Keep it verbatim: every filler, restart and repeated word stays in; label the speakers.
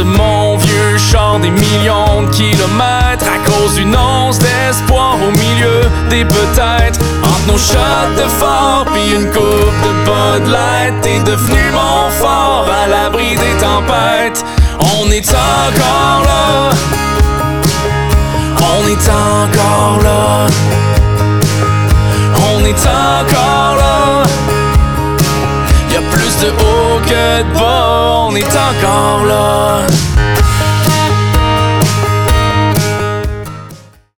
Speaker 1: mon vieux char des millions de kilomètres à cause d'une once d'espoir au milieu des peut-être. Entre nos shots de fort pis une coupe de Bud Light, t'es devenu mon fort à l'abri des tempêtes. On est encore là, on est encore là, on est encore là. Y'a plus de haut que de bas, on est encore là.